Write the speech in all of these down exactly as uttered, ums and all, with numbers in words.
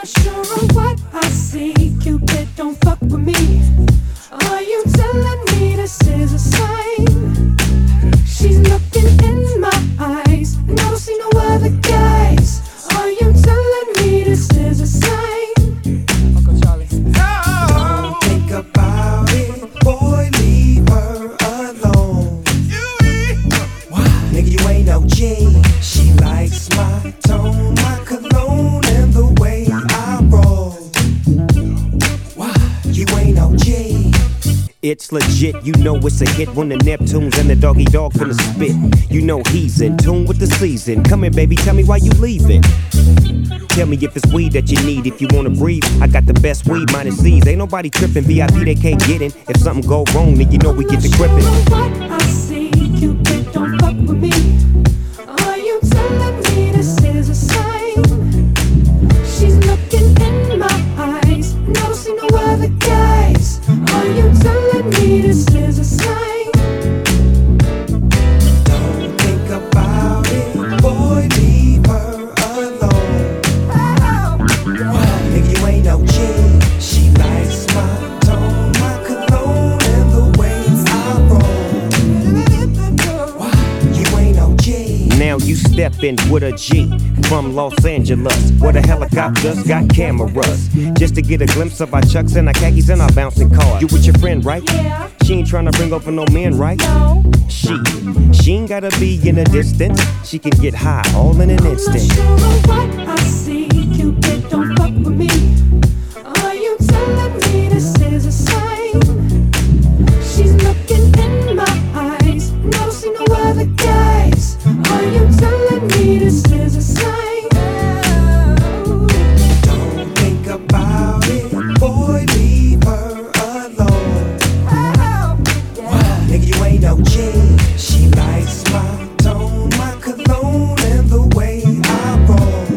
sure of what I see. Cupid, don't fuck with me. Are you telling me this is a sign? She's looking in my eyes, and I don't see no other guys. Are you telling me this is a sign? Uncle Charlie. No. Don't think about it, boy, leave her alone. Why? Nigga, you ain't no G. She likes my tone, my cologne, and the way I roll. Why? You ain't no G. It's legit, you know it's a hit when the Neptunes and the doggy dog finna spit. You know he's in tune with the season. Come here, baby, tell me why you leaving. Tell me if it's weed that you need. If you wanna breathe, I got the best weed, minus C's. Ain't nobody tripping, V I P they can't get in. If something go wrong, then you know we get to gripping. What I see, Cupid, don't fuck with me. Are you telling me this is a sign? She's looking in my eyes, and I don't see no other guys. Are you telling me this is a sign? Don't think about it, boy, leave her alone. Oh. Nigga, you ain't no G. She likes my tone, my cologne, and the way I roll. Why? You ain't no G. Now you steppin' with a G from Los Angeles, where the helicopters got cameras, just to get a glimpse of our chucks and our khakis and our bouncing cars. You with your friend, right? Yeah. She ain't tryna bring over no men, right? No. She, she ain't gotta be in a distance. She can get high all in an I'm not instant. sure of what I see, Cupid, don't fuck with me. Are you telling me this is a sign? She's looking in my eyes, and I don't see no other guys. Are you telling me this is a sign? Don't think about it, boy, leave her alone. Oh. Nigga, you ain't no G. She likes my tone, my cologne, and the way I roll.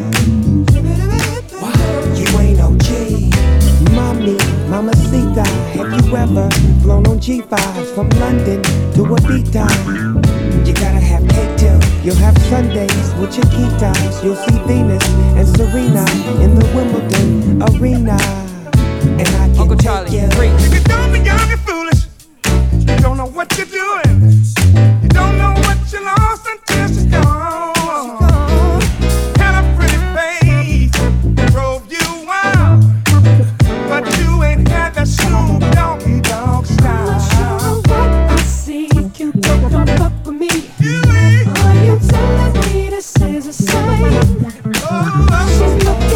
Why? You ain't no G. Mommy, mamacita, have you ever flown on G fives from London to Ibiza? You gotta have cake too. You'll have Sundays with your guitars. You'll see Venus and Serena in the Wimbledon arena. And I can Uncle take Charlie, you. preach. If you don't be young and foolish, you don't know what you're doing. You don't know what you lost until she's gone. Had a pretty face, drove you wild, but you ain't had that smooth doggy dog I'm not sure style. of what I see, Cupid, don't fuck with me. You ain't. Are you telling me this is a sign? Oh, She's looking